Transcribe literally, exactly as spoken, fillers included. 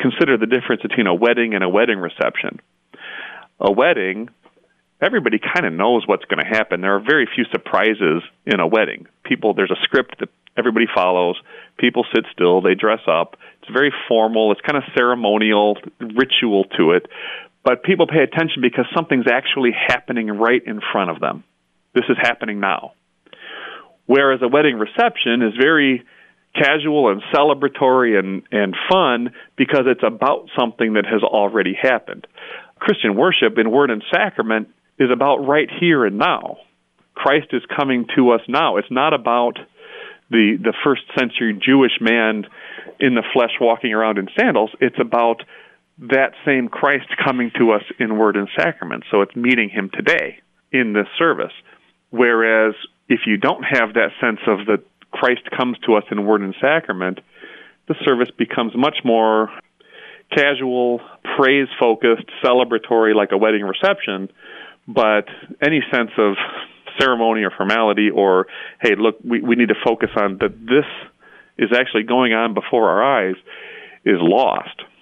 consider the difference between a wedding and a wedding reception. A wedding, everybody kind of knows what's going to happen. There are very few surprises in a wedding. People, there's a script that everybody follows. People sit still. They dress up. It's very formal. It's kind of ceremonial, ritual to it. But people pay attention because something's actually happening right in front of them. This is happening now. Whereas a wedding reception is very casual and celebratory and, and fun because it's about something that has already happened. Christian worship in word and sacrament is about right here and now. Christ is coming to us now. It's not about the the first century Jewish man in the flesh walking around in sandals. It's about that same Christ coming to us in word and sacrament. So it's meeting him today in this service. Whereas if you don't have that sense of that Christ comes to us in word and sacrament, the service becomes much more casual, praise-focused, celebratory like a wedding reception, but any sense of ceremony or formality or, hey, look, we, we need to focus on that this is actually going on before our eyes is lost.